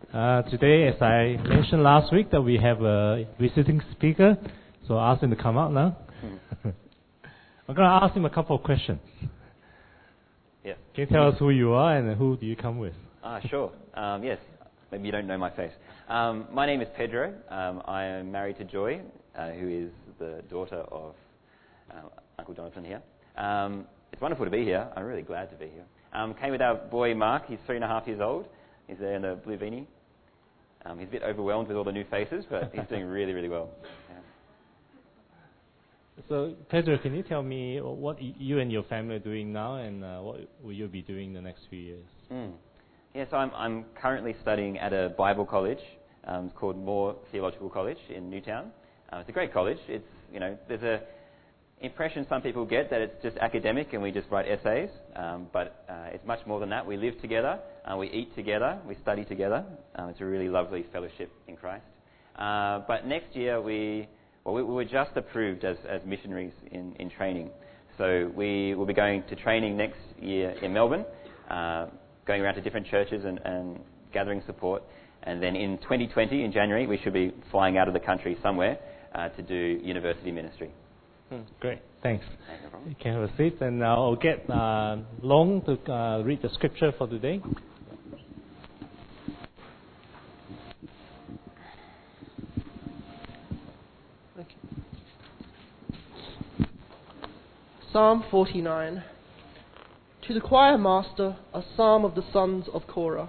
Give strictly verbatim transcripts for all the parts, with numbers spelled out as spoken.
Uh, today, as I mentioned last week, that we have a visiting speaker, so I'll ask him to come out now. Mm. I'm going to ask him a couple of questions. Yeah. Can you tell us who you are and who do you come with? Ah, sure. Um, yes. Maybe you don't know my face. Um, my name is Pedro. Um, I am married to Joy, uh, who is the daughter of uh, Uncle Jonathan here. Um, it's wonderful to be here. I'm really glad to be here. Um, came with our boy Mark. He's three and a half years old. He's there in the blue beanie. Um, he's a bit overwhelmed with all the new faces, but he's doing really, really well. Yeah. So, Pedro, can you tell me what you and your family are doing now, and uh, what will you be doing the next few years? Mm. Yeah, so I'm, I'm currently studying at a Bible college. Um, it's called Moore Theological College in Newtown. Uh, it's a great college. It's, you know, there's a impression some people get that it's just academic and we just write essays, um, but uh, it's much more than that. We live together, uh, we eat together, we study together. Um, it's a really lovely fellowship in Christ. Uh, but next year we, well, we, we were just approved as, as missionaries in, in training. So we will be going to training next year in Melbourne, uh, going around to different churches and, and gathering support. And then in twenty twenty, in January, we should be flying out of the country somewhere uh, to do university ministry. Hmm, great, thanks. No problem. You can have a seat, and I'll get uh, Long to uh, read the scripture for today. Thank you. Psalm forty-nine. To the choir master, a psalm of the sons of Korah.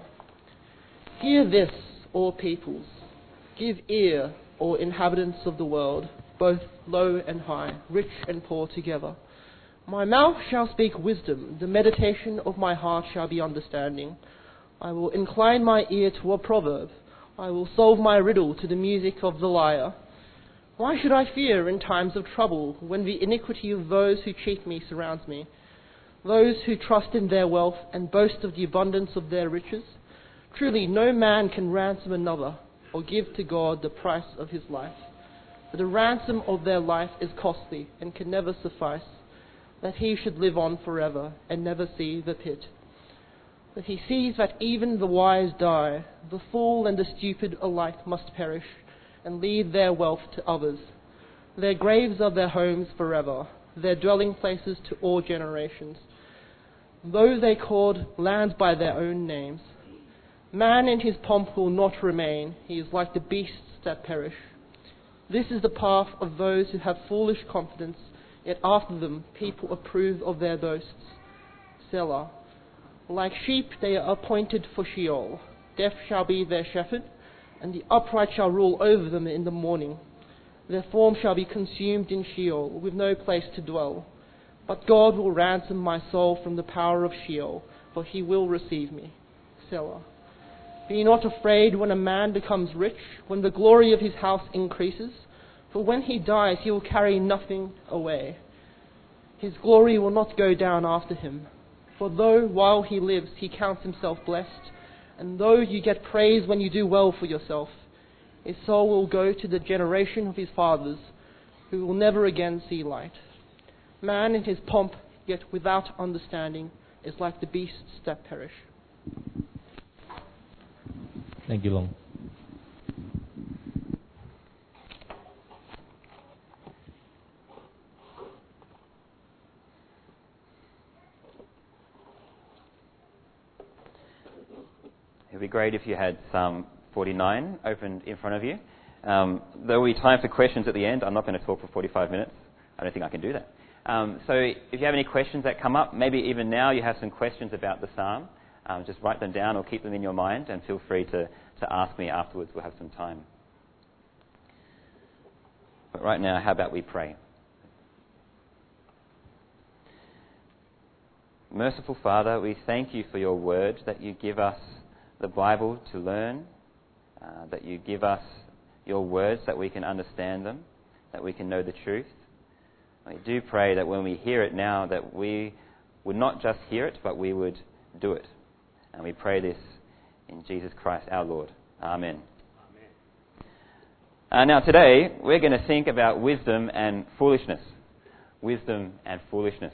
Hear this, all peoples. Give ear, all inhabitants of the world, both low and high, rich and poor together. My mouth shall speak wisdom, the meditation of my heart shall be understanding. I will incline my ear to a proverb. I will solve my riddle to the music of the lyre. Why should I fear in times of trouble, when the iniquity of those who cheat me surrounds me? Those who trust in their wealth and boast of the abundance of their riches? Truly no man can ransom another, or give to God the price of his life. For the ransom of their life is costly, and can never suffice, that he should live on forever, and never see the pit. But he sees that even the wise die, the fool and the stupid alike must perish, and leave their wealth to others. Their graves are their homes forever, their dwelling places to all generations. Though they called lands by their own names, man in his pomp will not remain, he is like the beasts that perish. This is the path of those who have foolish confidence, yet after them people approve of their boasts. Selah. Like sheep they are appointed for Sheol. Death shall be their shepherd, and the upright shall rule over them in the morning. Their form shall be consumed in Sheol, with no place to dwell. But God will ransom my soul from the power of Sheol, for he will receive me. Selah. Be not afraid when a man becomes rich, when the glory of his house increases, for when he dies he will carry nothing away. His glory will not go down after him. For though while he lives he counts himself blessed, and though you get praise when you do well for yourself, his soul will go to the generation of his fathers, who will never again see light. Man in his pomp, yet without understanding, is like the beasts that perish. Thank you, Long. It would be great if you had Psalm forty-nine opened in front of you. Um, there will be time for questions at the end. I'm not going to talk for forty-five minutes. I don't think I can do that. Um, so if you have any questions that come up, maybe even now you have some questions about the psalm, um, just write them down or keep them in your mind, and feel free to, to ask me afterwards. We'll have some time. But right now, how about we pray? Merciful Father, we thank you for your word, that you give us the Bible to learn, uh, that you give us your words that we can understand them, that we can know the truth. We do pray that when we hear it now, that we would not just hear it, but we would do it. And we pray this in Jesus Christ our Lord. Amen. Amen. Uh, now today, we're going to think about wisdom and foolishness. Wisdom and foolishness.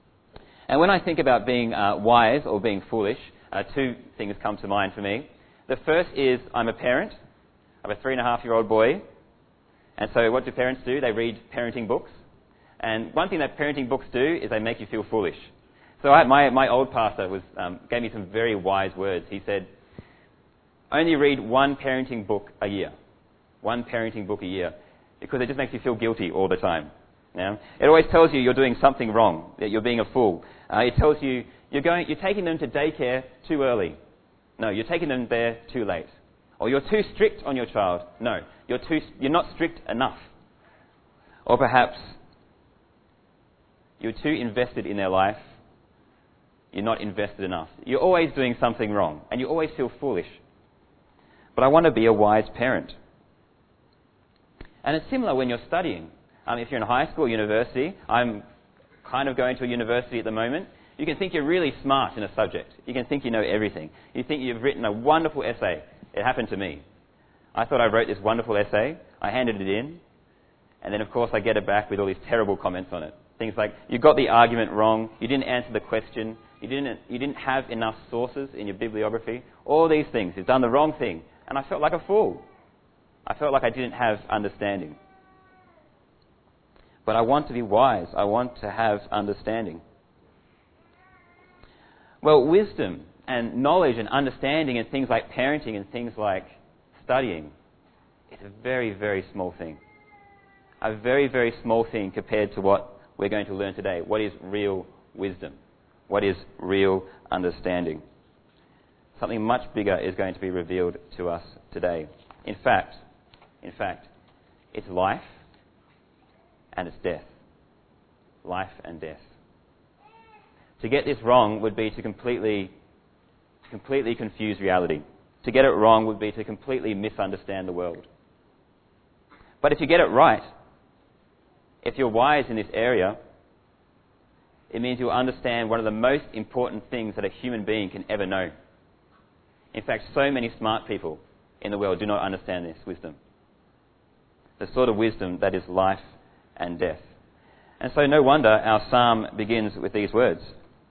And when I think about being uh, wise or being foolish, uh, two things come to mind for me. The first is I'm a parent. I have a three and a half year old boy. And so what do parents do? They read parenting books. And one thing that parenting books do is they make you feel foolish. So I, my, my old pastor was, um, gave me some very wise words. He said, only read one parenting book a year. One parenting book a year. Because it just makes you feel guilty all the time. Yeah? It always tells you you're doing something wrong, that you're being a fool. Uh, it tells you you're, going, you're taking them to daycare too early. No, you're taking them there too late. Or you're too strict on your child. No, you're, too, you're not strict enough. Or perhaps you're too invested in their life. You're not invested enough. You're always doing something wrong, and you always feel foolish. But I want to be a wise parent. And it's similar when you're studying. Um, if you're in high school or university, I'm kind of going to a university at the moment, you can think you're really smart in a subject. You can think you know everything. You think you've written a wonderful essay. It happened to me. I thought I wrote this wonderful essay. I handed it in. And then, of course, I get it back with all these terrible comments on it. Things like, you got the argument wrong. You didn't answer the question. You didn't, you didn't have enough sources in your bibliography. All these things. You've done the wrong thing. And I felt like a fool. I felt like I didn't have understanding. But I want to be wise. I want to have understanding. Well, wisdom and knowledge and understanding and things like parenting and things like studying is a very, very small thing. A very, very small thing compared to what we're going to learn today. What is real wisdom? What is real understanding? Something much bigger is going to be revealed to us today. In fact, in fact, it's life and it's death. Life and death. To get this wrong would be to completely, completely confuse reality. To get it wrong would be to completely misunderstand the world. But if you get it right, if you're wise in this area, it means you'll understand one of the most important things that a human being can ever know. In fact, so many smart people in the world do not understand this wisdom. The sort of wisdom that is life and death. And so no wonder our psalm begins with these words.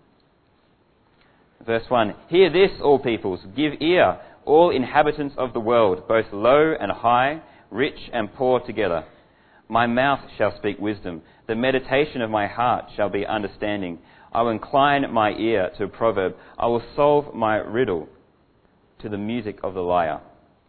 Verse one, hear this, all peoples, give ear, all inhabitants of the world, both low and high, rich and poor together. My mouth shall speak wisdom, the meditation of my heart shall be understanding. I will incline my ear to a proverb, I will solve my riddle to the music of the lyre.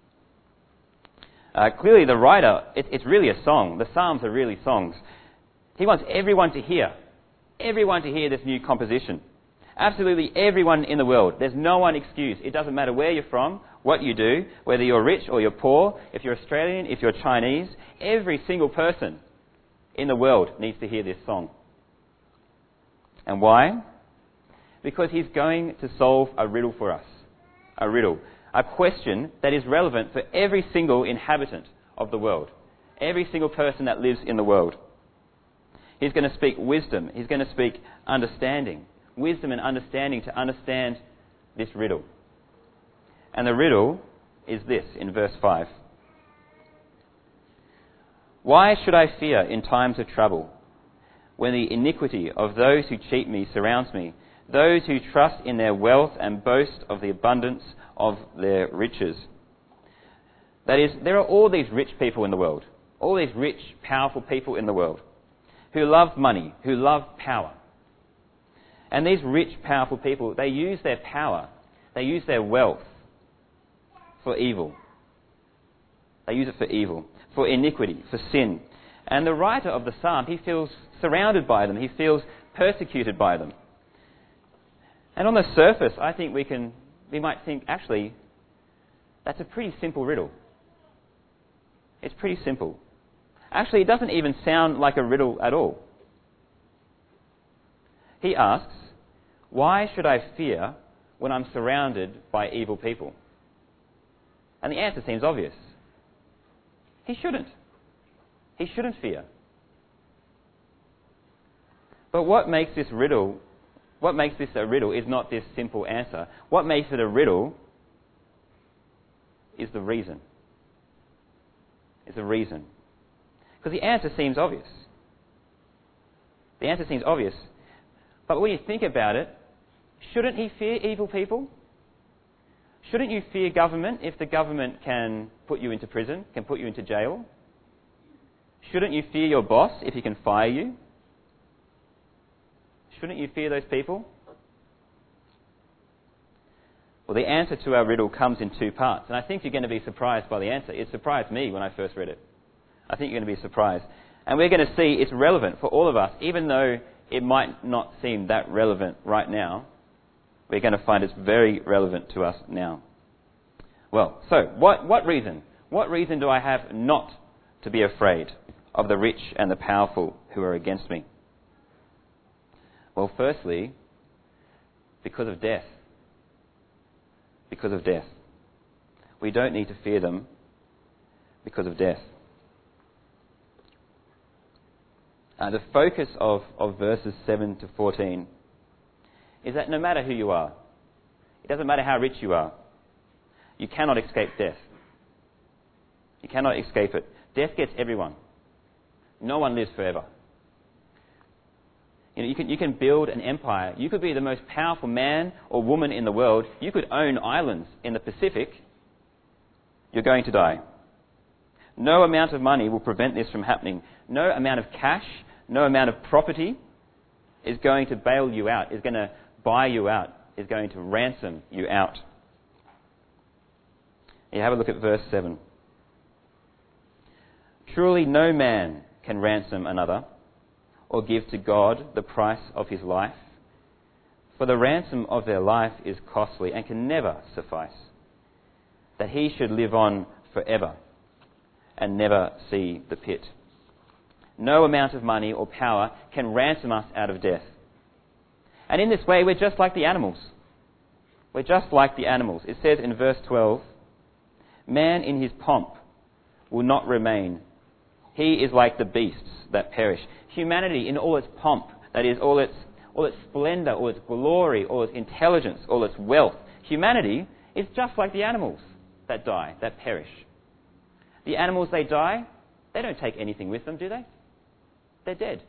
Uh, clearly the writer, it, it's really a song. The Psalms are really songs. He wants everyone to hear, everyone to hear this new composition. Absolutely everyone in the world. There's no one excused. It doesn't matter where you're from, what you do, whether you're rich or you're poor, if you're Australian, if you're Chinese, every single person in the world needs to hear this song. And why? Because he's going to solve a riddle for us. A riddle. A question that is relevant for every single inhabitant of the world. Every single person that lives in the world. He's going to speak wisdom. He's going to speak understanding. Wisdom and understanding to understand this riddle. And the riddle is this in verse five. Why should I fear in times of trouble, when the iniquity of those who cheat me surrounds me, those who trust in their wealth and boast of the abundance of their riches? That is, there are all these rich people in the world, all these rich, powerful people in the world, who love money, who love power. And these rich, powerful people, they use their power, they use their wealth for evil. They use it for evil, for iniquity, for sin. And the writer of the psalm, he feels surrounded by them. He feels persecuted by them. And on the surface, I think we can, we might think, actually, that's a pretty simple riddle. It's pretty simple. Actually, it doesn't even sound like a riddle at all. He asks, why should I fear when I'm surrounded by evil people? And the answer seems obvious. He shouldn't. He shouldn't fear. But what makes this riddle, what makes this a riddle is not this simple answer. What makes it a riddle is the reason. Is the reason. Because the answer seems obvious. The answer seems obvious. But when you think about it, shouldn't he fear evil people? Shouldn't you fear government if the government can put you into prison, can put you into jail? Shouldn't you fear your boss if he can fire you? Shouldn't you fear those people? Well, the answer to our riddle comes in two parts, and I think you're going to be surprised by the answer. It surprised me when I first read it. I think you're going to be surprised. And we're going to see it's relevant for all of us, even though it might not seem that relevant right now. We're going to find it's very relevant to us now. Well, so what, what reason? What reason do I have not to be afraid of the rich and the powerful who are against me? Well, firstly, because of death. Because of death. We don't need to fear them because of death. Uh, the focus of, of verses seven to fourteen is that no matter who you are, it doesn't matter how rich you are, you cannot escape death. You cannot escape it. Death gets everyone. No one lives forever. You know, you can, you can build an empire. You could be the most powerful man or woman in the world. You could own islands in the Pacific. You're going to die. No amount of money will prevent this from happening. No amount of cash, no amount of property is going to bail you out, is going to buy you out, is going to ransom you out. You have a look at verse seven. Truly no man can ransom another or give to God the price of his life, for the ransom of their life is costly and can never suffice, that he should live on forever and never see the pit. No amount of money or power can ransom us out of death. And in this way, we're just like the animals. We're just like the animals. It says in verse twelve, man in his pomp will not remain. He is like the beasts that perish. Humanity in all its pomp, that is, all its, all its splendour, all its glory, all its intelligence, all its wealth. Humanity is just like the animals that die, that perish. The animals, they die, they don't take anything with them, do they? They're dead.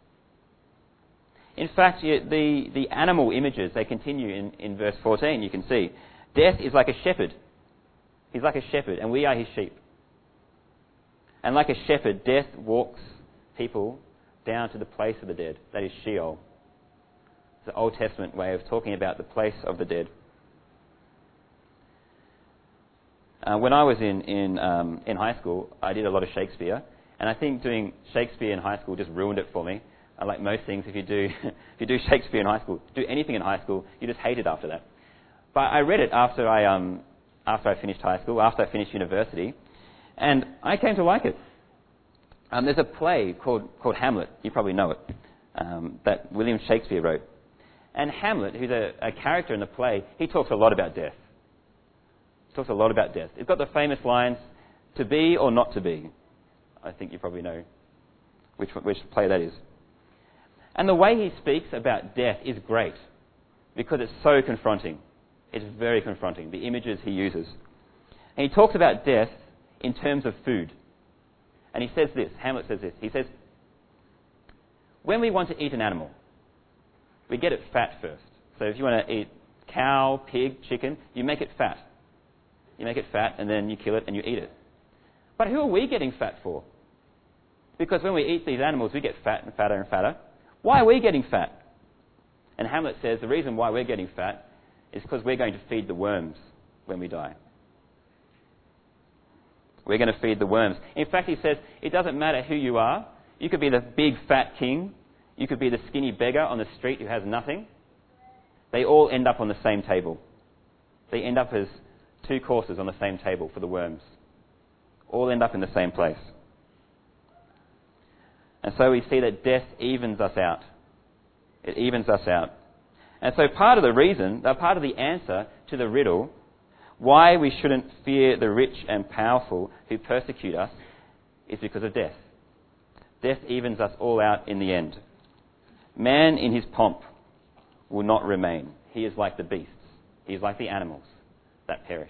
In fact, the, the animal images, they continue in, in verse fourteen, you can see. Death is like a shepherd. He's like a shepherd, and we are his sheep. And like a shepherd, death walks people down to the place of the dead. That is Sheol. It's an Old Testament way of talking about the place of the dead. Uh, when I was in in, um, in high school, I did a lot of Shakespeare, and I think doing Shakespeare in high school just ruined it for me. Uh, like most things, if you do if you do Shakespeare in high school, do anything in high school, you just hate it after that. But I read it after I um after I finished high school, after I finished university, and I came to like it. Um, there's a play called called Hamlet. You probably know it, um, that William Shakespeare wrote. And Hamlet, who's a, a character in the play, he talks a lot about death. Talks a lot about death. It's got the famous lines, to be or not to be. I think you probably know which which play that is. And the way he speaks about death is great because it's so confronting. It's very confronting, the images he uses. And he talks about death in terms of food. And he says this, Hamlet says this, he says, when we want to eat an animal, we get it fat first. So if you want to eat cow, pig, chicken, you make it fat. You make it fat and then you kill it and you eat it. But who are we getting fat for? Because when we eat these animals, we get fat and fatter and fatter. Why are we getting fat? And Hamlet says the reason why we're getting fat is because we're going to feed the worms when we die. We're going to feed the worms. In fact, he says, it doesn't matter who you are. You could be the big fat king. You could be the skinny beggar on the street who has nothing. They all end up on the same table. They end up as two courses on the same table for the worms. All end up in the same place. And so we see that death evens us out. It evens us out. And so part of the reason, part of the answer to the riddle, why we shouldn't fear the rich and powerful who persecute us, is because of death. Death evens us all out in the end. Man in his pomp will not remain. He is like the beasts. He is like the animals that perish.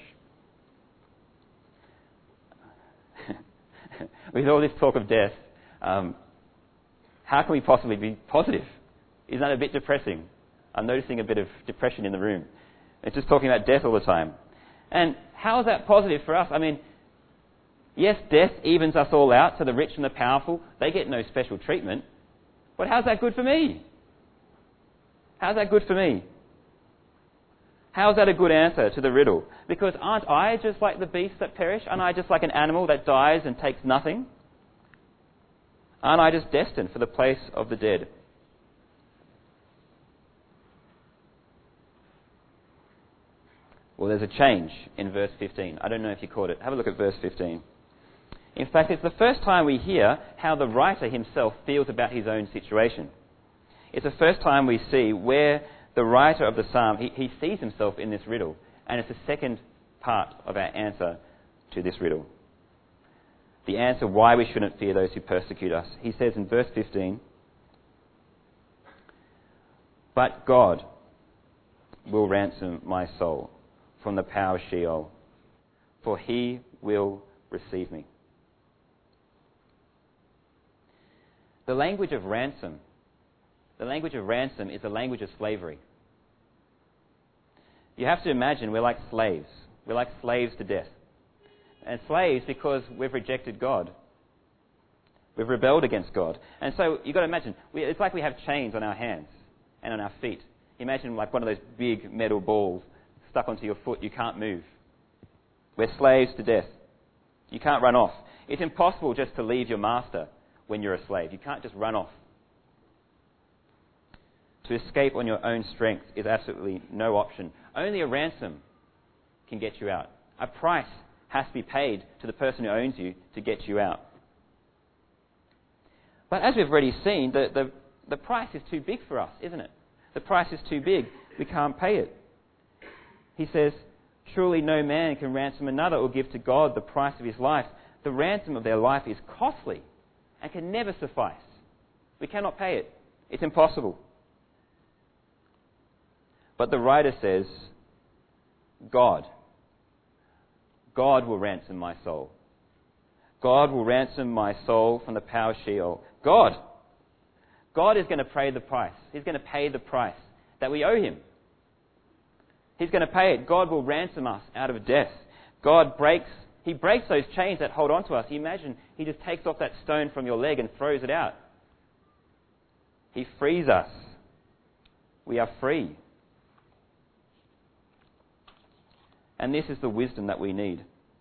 With all this talk of death, um, how can we possibly be positive? Isn't that a bit depressing? I'm noticing a bit of depression in the room. It's just talking about death all the time. And how is that positive for us? I mean, yes, death evens us all out, so the rich and the powerful, they get no special treatment. But how's that good for me? How's that good for me? How's that a good answer to the riddle? Because aren't I just like the beasts that perish? Aren't I just like an animal that dies and takes nothing? Aren't I just destined for the place of the dead? Well, there's a change in verse fifteen. I don't know if you caught it. Have a look at verse fifteen. In fact, it's the first time we hear how the writer himself feels about his own situation. It's the first time we see where the writer of the psalm, he, he sees himself in this riddle. And it's the second part of our answer to this riddle. The answer why we shouldn't fear those who persecute us. He says in verse fifteen, "But God will ransom my soul from the power of Sheol, for he will receive me." The language of ransom, the language of ransom is the language of slavery. You have to imagine we're like slaves. We're like slaves to death. And slaves because we've rejected God. We've rebelled against God. And so you've got to imagine, we, it's like we have chains on our hands and on our feet. Imagine like one of those big metal balls stuck onto your foot. You can't move. We're slaves to death. You can't run off. It's impossible just to leave your master when you're a slave. You can't just run off. To escape on your own strength is absolutely no option. Only a ransom can get you out. A price has to be paid to the person who owns you to get you out. But as we've already seen, the, the, the price is too big for us, isn't it? The price is too big. We can't pay it. He says, "Truly no man can ransom another or give to God the price of his life. The ransom of their life is costly and can never suffice. We cannot pay it. It's impossible." But the writer says, God, God will ransom my soul. God will ransom my soul from the power of Sheol. God, God is going to pay the price. He's going to pay the price that we owe him. He's going to pay it. God will ransom us out of death. God breaks, he breaks those chains that hold on to us. You imagine he just takes off that stone from your leg and throws it out. He frees us. We are free. And this is the wisdom that we need.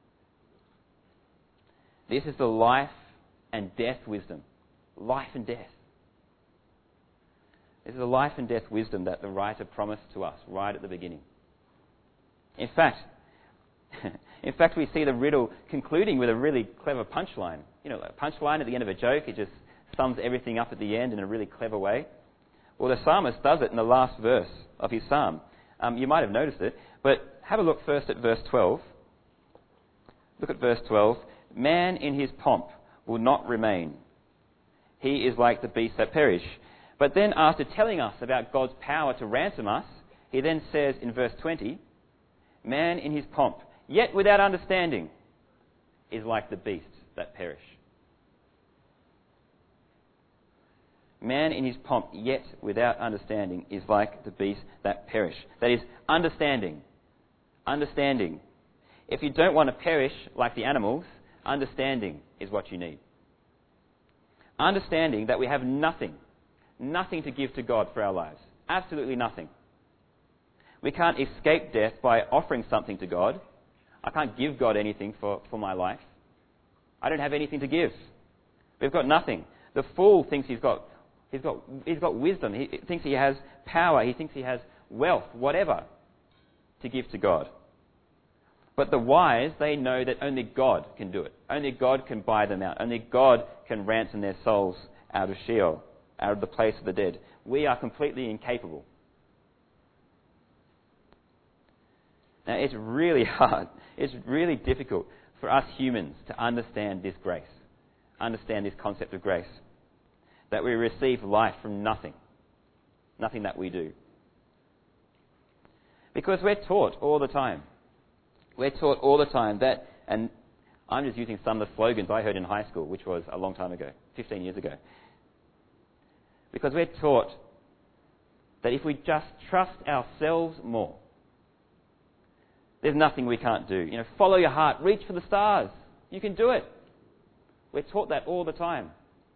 This is the life and death wisdom. Life and death. This is the life and death wisdom that the writer promised to us right at the beginning. In fact, in fact, we see the riddle concluding with a really clever punchline. You know, a punchline at the end of a joke, it just sums everything up at the end in a really clever way. Well, the psalmist does it in the last verse of his psalm. Um, you might have noticed it, but have a look first at verse twelve. Look at verse twelve. "Man in his pomp will not remain. He is like the beasts that perish." But then after telling us about God's power to ransom us, he then says in verse twenty, "Man in his pomp, yet without understanding, is like the beasts that perish." Man in his pomp, yet without understanding, is like the beasts that perish. That is, understanding. Understanding. If you don't want to perish like the animals, understanding is what you need. Understanding that we have nothing, nothing to give to God for our lives. Absolutely nothing. We can't escape death by offering something to God. I can't give God anything for, for my life. I don't have anything to give. We've got nothing. The fool thinks he's got He's got, he's got wisdom. He thinks he has power. He thinks he has wealth, whatever, to give to God. But the wise, they know that only God can do it. Only God can buy them out. Only God can ransom their souls out of Sheol, out of the place of the dead. We are completely incapable. Now, it's really hard. It's really difficult for us humans to understand this grace, understand this concept of grace. That we receive life from nothing. Nothing that we do. Because we're taught all the time. We're taught all the time that, and I'm just using some of the slogans I heard in high school, which was a long time ago, fifteen years ago. Because we're taught that if we just trust ourselves more, There's nothing we can't do. You know, follow your heart. Reach for the stars. You can do it. We're taught that all the time.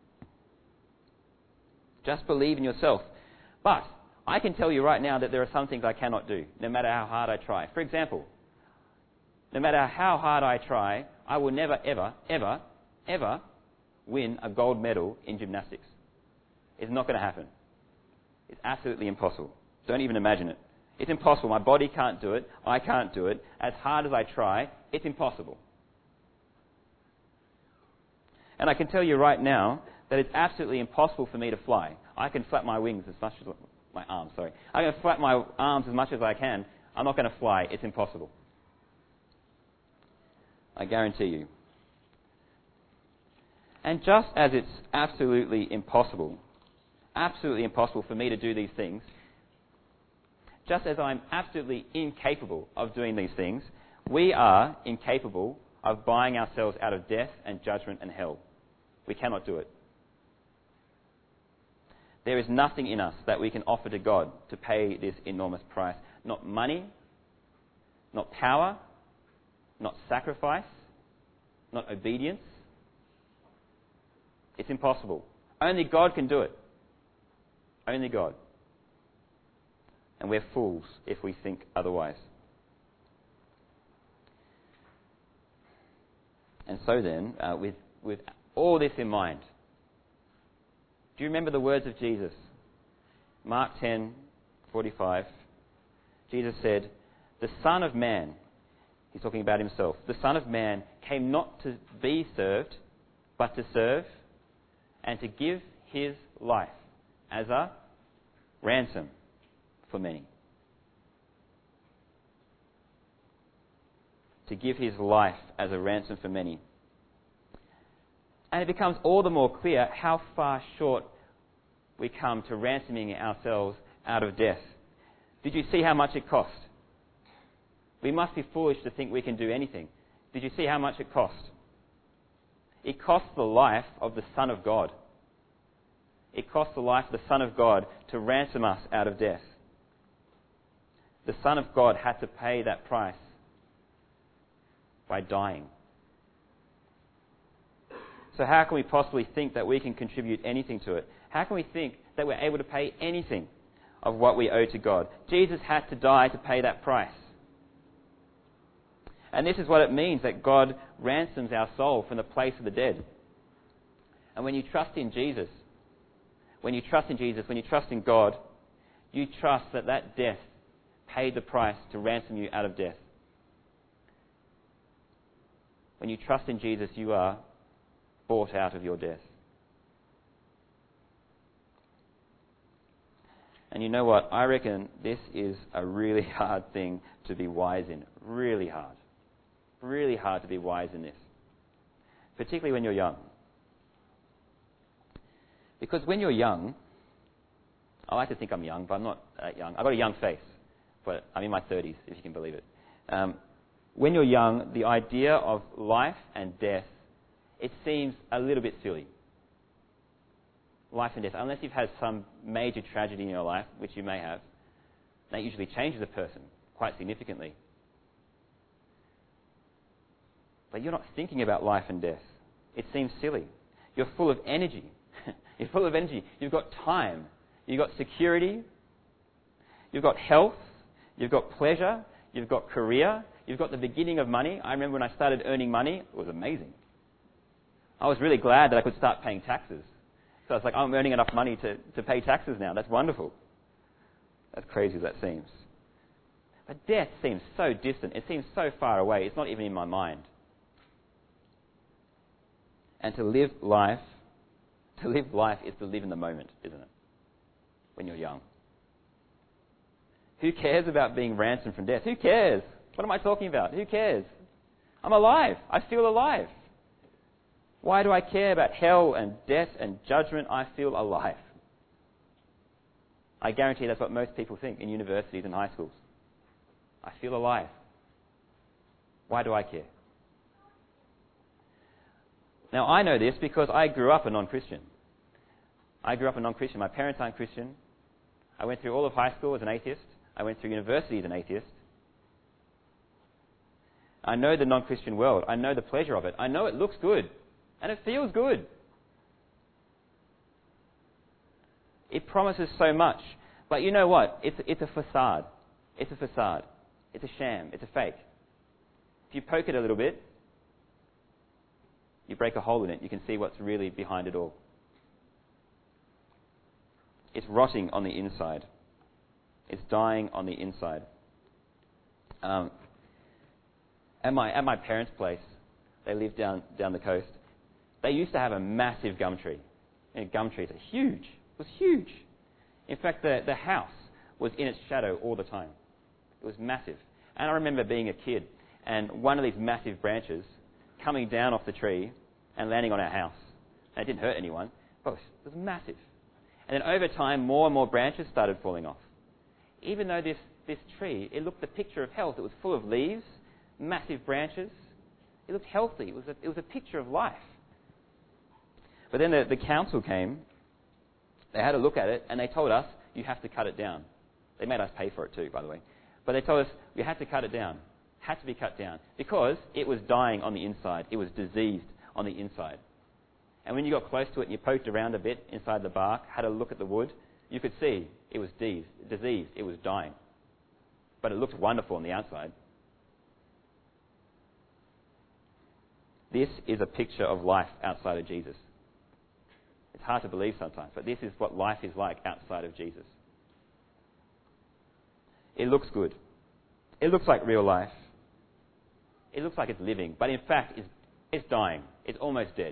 Just believe in yourself. But I can tell you right now that there are some things I cannot do, no matter how hard I try. For example, no matter how hard I try, I will never, ever, ever, ever win a gold medal in gymnastics. It's not going to happen. It's absolutely impossible. Don't even imagine it. It's impossible. My body can't do it. I can't do it. As hard as I try, it's impossible. And I can tell you right now that it's absolutely impossible for me to fly. I can flap my wings as much as... My arms, sorry. I can flap my arms as much as I can. I'm not going to fly. It's impossible. I guarantee you. And just as it's absolutely impossible, absolutely impossible for me to do these things, just as I'm absolutely incapable of doing these things, we are incapable of buying ourselves out of death and judgment and hell. We cannot do it. There is nothing in us that we can offer to God to pay this enormous price. Not money, not power, not sacrifice, not obedience. It's impossible. Only God can do it. Only God. And we're fools if we think otherwise. And so then, uh, with, with all this in mind, do you remember the words of Jesus? Mark ten forty-five. Jesus said, "The Son of Man," he's talking about himself, "the Son of Man came not to be served, but to serve, and to give his life as a ransom for many." To give his life as a ransom for many. And it becomes all the more clear how far short we come to ransoming ourselves out of death. Did you see how much it cost? We must be foolish to think we can do anything. Did you see how much it cost? It cost the life of the Son of God. It cost the life of the Son of God to ransom us out of death. The Son of God had to pay that price by dying. So how can we possibly think that we can contribute anything to it? How can we think that we're able to pay anything of what we owe to God? Jesus had to die to pay that price. And this is what it means that God ransoms our soul from the place of the dead. And when you trust in Jesus, when you trust in Jesus, when you trust in God, you trust that that death paid the price to ransom you out of death. When you trust in Jesus, you are bought out of your death. And you know what? I reckon this is a really hard thing to be wise in. Really hard. Really hard to be wise in this. Particularly when you're young. Because when you're young, I like to think I'm young, but I'm not that young. I've got a young face, but I'm in my thirties, if you can believe it. Um, when you're young, the idea of life and death, it seems a little bit silly. Life and death, unless you've had some major tragedy in your life, which you may have, that usually changes a person quite significantly. But you're not thinking about life and death. It seems silly. You're full of energy. You're full of energy. You've got time. You've got security. You've got health. You've got pleasure. You've got career. You've got the beginning of money. I remember when I started earning money, it was amazing. I was really glad that I could start paying taxes. So I was like, I'm earning enough money to, to pay taxes now. That's wonderful. As crazy as that seems. But death seems so distant. It seems so far away. It's not even in my mind. And to live life, to live life is to live in the moment, isn't it? When you're young. Who cares about being ransomed from death? Who cares? What am I talking about? Who cares? I'm alive. I feel alive. Why do I care about hell and death and judgment? I feel alive. I guarantee that's what most people think in universities and high schools. I feel alive. Why do I care? Now, I know this because I grew up a non-Christian. I grew up a non-Christian. My parents aren't Christian. I went through all of high school as an atheist. I went through university as an atheist. I know the non-Christian world. I know the pleasure of it. I know it looks good. And it feels good. It promises so much. But you know what? It's, it's a facade. It's a facade. It's a sham. It's a fake. If you poke it a little bit, you break a hole in it. You can see what's really behind it all. It's rotting on the inside. It's dying on the inside. Um, at my at my parents' place, they live down down the coast. They used to have a massive gum tree. And gum trees are huge. It was huge. In fact, the the house was in its shadow all the time. It was massive. And I remember being a kid and one of these massive branches coming down off the tree and landing on our house. And it didn't hurt anyone, but it was massive. And then over time, more and more branches started falling off. Even though this, this tree, it looked the picture of health. It was full of leaves, massive branches. It looked healthy. It was a, it was a picture of life. But then the, the council came. They had a look at it, and they told us, you have to cut it down. They made us pay for it too, by the way. But they told us, we had to cut it down. Had to be cut down. Because it was dying on the inside. It was diseased on the inside. And when you got close to it and you poked around a bit inside the bark, had a look at the wood, you could see it was diseased. diseased. It was dying. But it looked wonderful on the outside. This is a picture of life outside of Jesus. It's hard to believe sometimes, but this is what life is like outside of Jesus. It looks good. It looks like real life. It looks like it's living, but in fact, it's, it's dying. It's almost dead.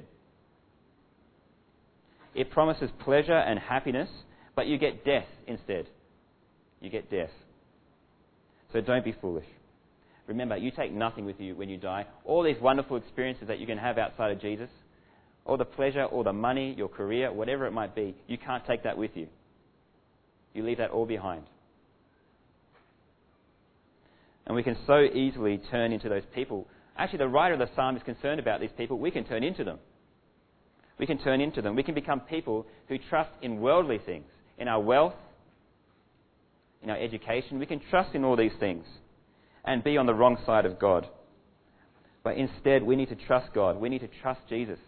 It promises pleasure and happiness, but you get death instead. You get death. So don't be foolish. Remember, you take nothing with you when you die. All these wonderful experiences that you can have outside of Jesus, all the pleasure, all the money, your career, whatever it might be, you can't take that with you. You leave that all behind. And we can so easily turn into those people. Actually, the writer of the psalm is concerned about these people. We can turn into them. We can turn into them. We can become people who trust in worldly things, in our wealth, in our education. We can trust in all these things and be on the wrong side of God. But instead, we need to trust God. We need to trust Jesus.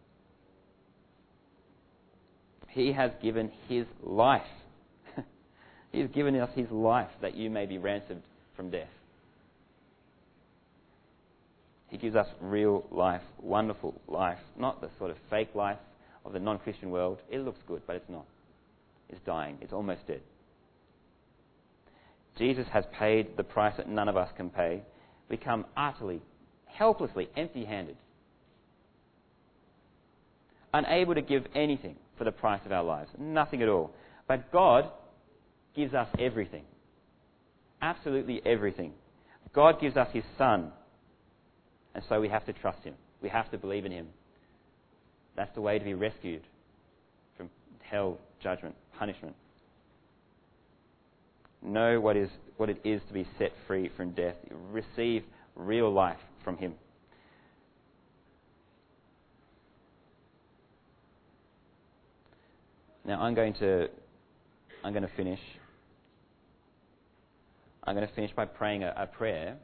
He has given His life. He has given us His life that you may be ransomed from death. He gives us real life, wonderful life, not the sort of fake life of the non-Christian world. It looks good, but it's not. It's dying. It's almost dead. Jesus has paid the price that none of us can pay. We come utterly, helplessly, empty-handed, unable to give anything for the price of our lives. Nothing at all. But God gives us everything. Absolutely everything. God gives us His Son. And so we have to trust Him. We have to believe in Him. That's the way to be rescued from hell, judgment, punishment. Know what is what it is to be set free from death. Receive real life from Him. Now I'm going to I'm going to finish. I'm going to finish by praying a, a prayer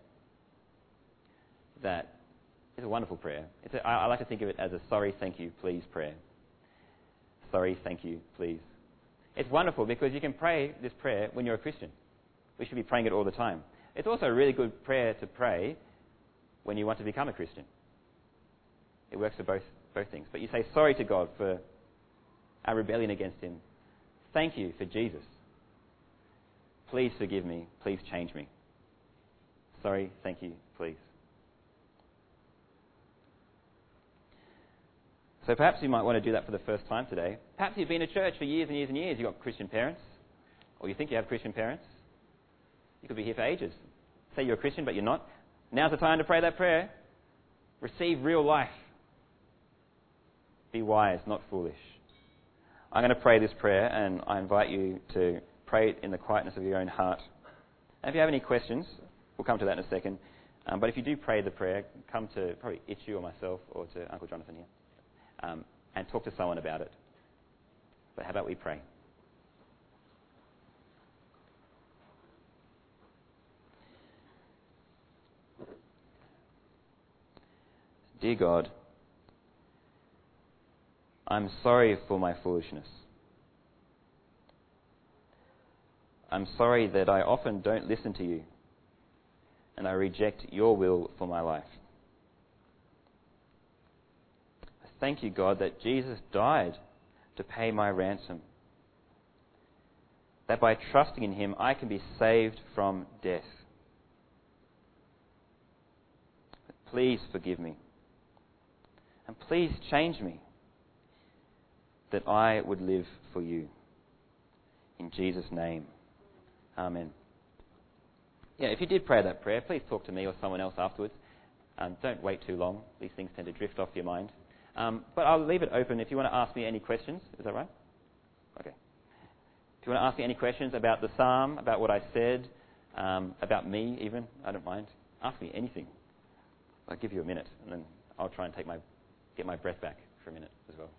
that is a wonderful prayer. It's a, I, I like to think of it as a sorry, thank you, please prayer. Sorry, thank you, please. It's wonderful because you can pray this prayer when you're a Christian. We should be praying it all the time. It's also a really good prayer to pray when you want to become a Christian. It works for both both things. But you say sorry to God for our rebellion against Him. Thank you for Jesus. Please forgive me. Please change me. Sorry, thank you, please. So perhaps you might want to do that for the first time today. Perhaps you've been to church for years and years and years. You've got Christian parents. Or you think you have Christian parents. You could be here for ages. Say you're a Christian, but you're not. Now's the time to pray that prayer. Receive real life. Be wise, not foolish. I'm going to pray this prayer, and I invite you to pray it in the quietness of your own heart. And if you have any questions, we'll come to that in a second. Um, but if you do pray the prayer, come to probably Itchu or myself or to Uncle Jonathan here. Um, and talk to someone about it. But how about we pray? Dear God, I'm sorry for my foolishness. I'm sorry that I often don't listen to you and I reject your will for my life. I thank you, God, that Jesus died to pay my ransom, that by trusting in him I can be saved from death. Please forgive me, and please change me, that I would live for you. In Jesus' name, amen. Yeah, if you did pray that prayer, please talk to me or someone else afterwards. Um, don't wait too long. These things tend to drift off your mind. Um, but I'll leave it open if you want to ask me any questions. Is that right? Okay. If you want to ask me any questions about the psalm, about what I said, um, about me even, I don't mind. Ask me anything. I'll give you a minute, and then I'll try and take my, get my breath back for a minute as well.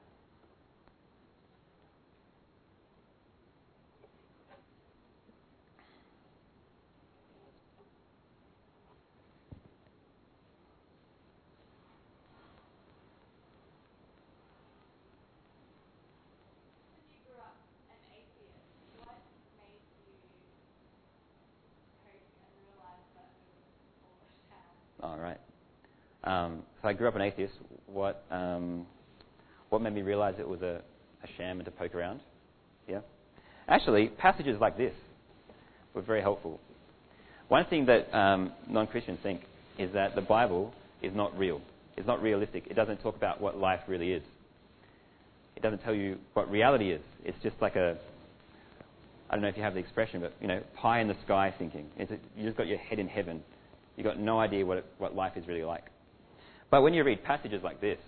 All right. Um, so I grew up an atheist. What um, what made me realise it was a, a sham and to poke around? Yeah. Actually, passages like this were very helpful. One thing that um, non-Christians think is that the Bible is not real. It's not realistic. It doesn't talk about what life really is. It doesn't tell you what reality is. It's just like a, I don't know if you have the expression, but, you know, pie in the sky thinking. It's a, you just got your head in heaven. You've got no idea what, it, what life is really like. But when you read passages like this,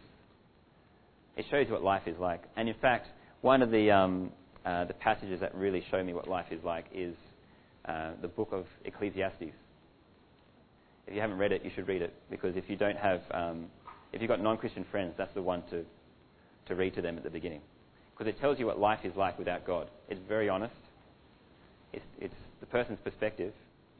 it shows you what life is like. And in fact, one of the, um, uh, the passages that really show me what life is like is uh, the book of Ecclesiastes. If you haven't read it, you should read it, because if you don't have, um, if you've got non-Christian friends, that's the one to, to read to them at the beginning. Because it tells you what life is like without God. It's very honest. It's, it's the person's perspective.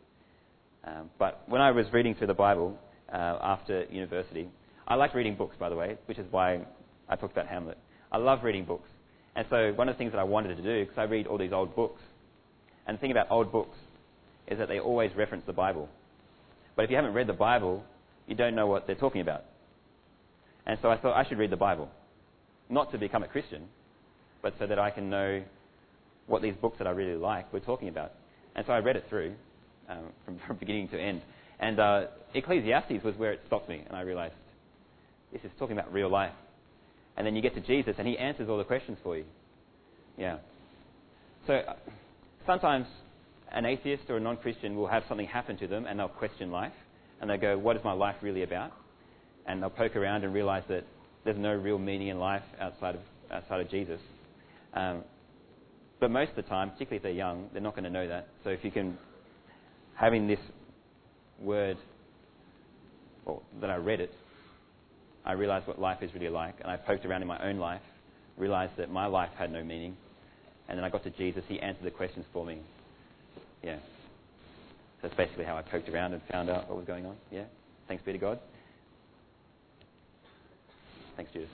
Um, but when I was reading through the Bible uh, after university, I like reading books, by the way, which is why I talked about Hamlet. I love reading books. And so one of the things that I wanted to do, because I read all these old books, and the thing about old books is that they always reference the Bible. But if you haven't read the Bible, you don't know what they're talking about. And so I thought I should read the Bible, not to become a Christian, but so that I can know what these books that I really like were talking about. And so I read it through. Um, from, from beginning to end. And uh, Ecclesiastes was where it stopped me, and I realised this is talking about real life. And then you get to Jesus, and he answers all the questions for you. Yeah. So uh, sometimes an atheist or a non-Christian will have something happen to them, and they'll question life, and they'll go, what is my life really about? And they'll poke around and realise that there's no real meaning in life outside of, outside of Jesus. Um, but most of the time, particularly if they're young, they're not going to know that. So if you can... Having this word, well, that I read it, I realised what life is really like, and I poked around in my own life, realised that my life had no meaning, and then I got to Jesus. He answered the questions for me. Yeah. So that's basically how I poked around and found out what was going on. Yeah. Thanks be to God. Thanks, Judas.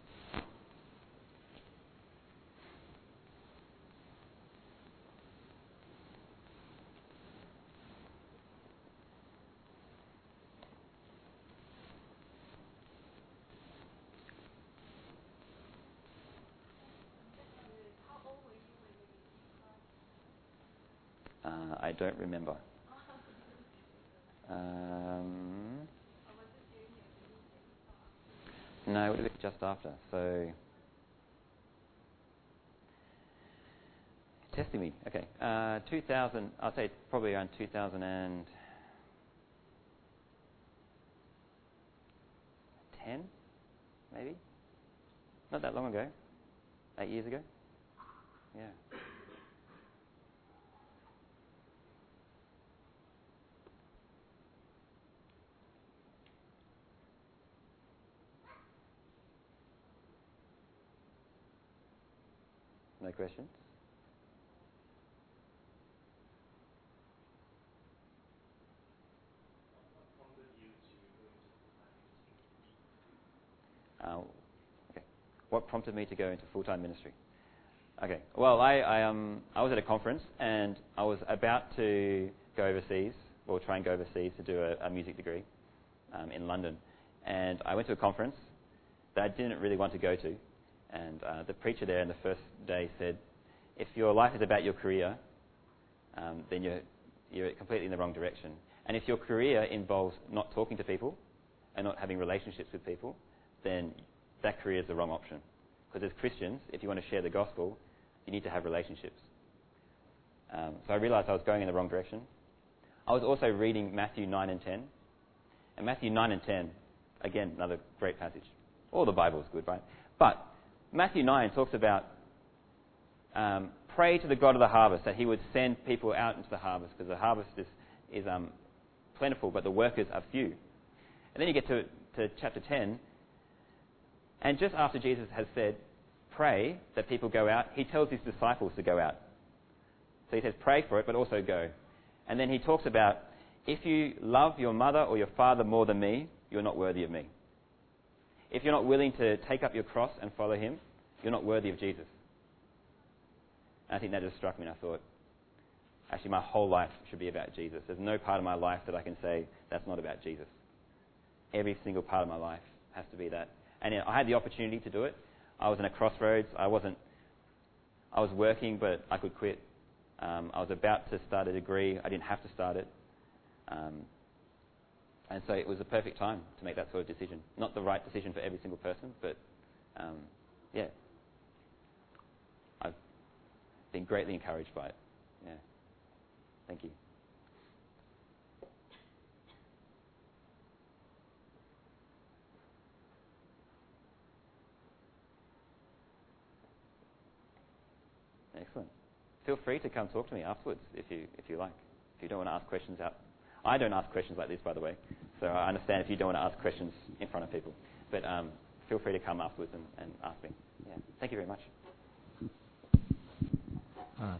Uh, I don't remember. Um, no, it would have been just after. So, testing me. Okay. Uh, two thousand, I'll say probably around two thousand ten, maybe? Not that long ago. Eight years ago. Yeah. No questions? Uh, okay. What prompted me to go into full-time ministry? Okay. Well, I, I, um, I was at a conference, and I was about to go overseas, or try and go overseas to do a, a music degree um, in London. And I went to a conference that I didn't really want to go to. And uh, the preacher there in the first day said, if your life is about your career, um, then you're, you're completely in the wrong direction. And if your career involves not talking to people and not having relationships with people, then that career is the wrong option. Because as Christians, if you want to share the gospel, you need to have relationships. Um, so I realized I was going in the wrong direction. I was also reading Matthew nine and ten. And Matthew nine and ten, again, another great passage. All the Bible is good, right? But Matthew nine talks about um, pray to the God of the harvest that he would send people out into the harvest, because the harvest is, is um, plentiful, but the workers are few. And then you get to, to chapter ten, and just after Jesus has said, pray that people go out, he tells his disciples to go out. So he says, pray for it, but also go. And then he talks about, if you love your mother or your father more than me, you're not worthy of me. If you're not willing to take up your cross and follow him, you're not worthy of Jesus. And I think that just struck me, and I thought, actually my whole life should be about Jesus. There's no part of my life that I can say that's not about Jesus. Every single part of my life has to be that. And you know, I had the opportunity to do it. I was in a crossroads. I wasn't, I was working, but I could quit. Um, I was about to start a degree. I didn't have to start it. Um, and so it was the perfect time to make that sort of decision. Not the right decision for every single person, but um, yeah. I've been greatly encouraged by it. Yeah. Thank you. Excellent. Feel free to come talk to me afterwards if you if you like. If you don't want to ask questions out. I don't ask questions like this, by the way. So I understand if you don't want to ask questions in front of people. But um, feel free to come afterwards and, and ask me. Yeah. Thank you very much. Uh,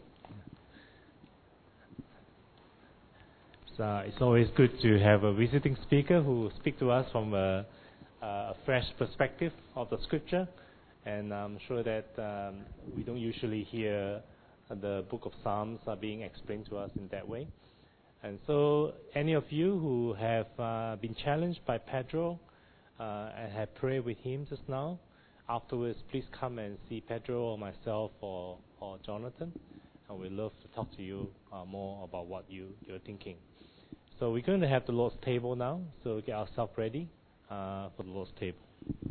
so it's always good to have a visiting speaker who will speak to us from a, a fresh perspective of the scripture. And I'm sure that um, we don't usually hear the book of Psalms are being explained to us in that way. And so any of you who have uh, been challenged by Pedro uh, and have prayed with him just now, afterwards please come and see Pedro or myself or, or Jonathan. And we'd love to talk to you uh, more about what you, you're thinking. So we're going to have the Lord's table now, so get ourselves ready uh, for the Lord's table.